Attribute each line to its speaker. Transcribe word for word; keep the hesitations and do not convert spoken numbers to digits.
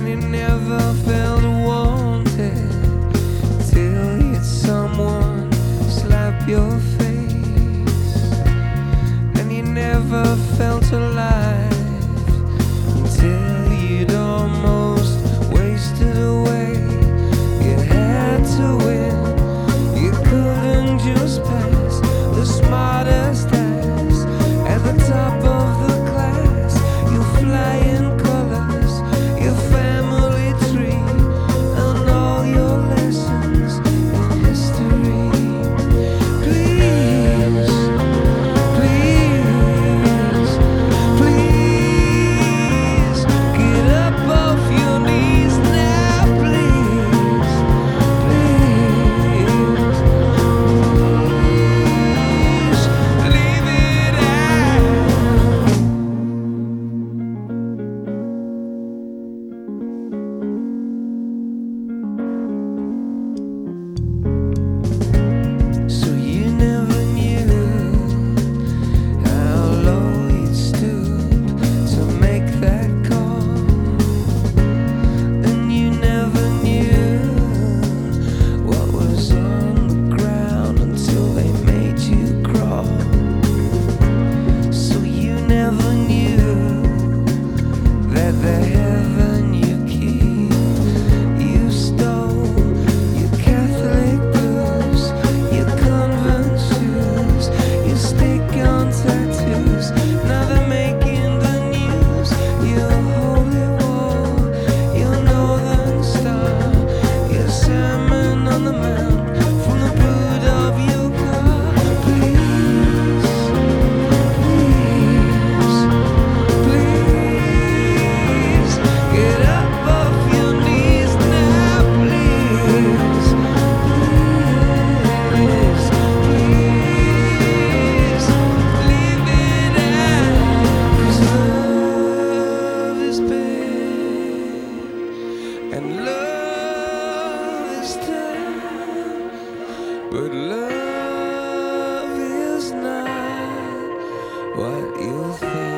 Speaker 1: and you never felt wanted till you had someone slap your face, and you never felt alive until you'd almost wasted away. You had to win, you couldn't just pass the smartest ass at the top of the class. You fly in colors, your family tree, and all your lessons in history. Please, please, please get up off your knees now. Please, please, please leave it out. So you never knew how low you'd stoop to make that call, and you never knew what was on the ground until they made you crawl. So you never knew that the heaven you keep, you stole. Your Catholic blues, your convent shoes, your stick-on tattoos, now they're making the news. Your holy war, your northern star, your sermon on the mount from the boot of your car. Please, please, please get up off your knees now. Please, please, please leave it out. 'Cause love is big and love is tough, but love is not what you think.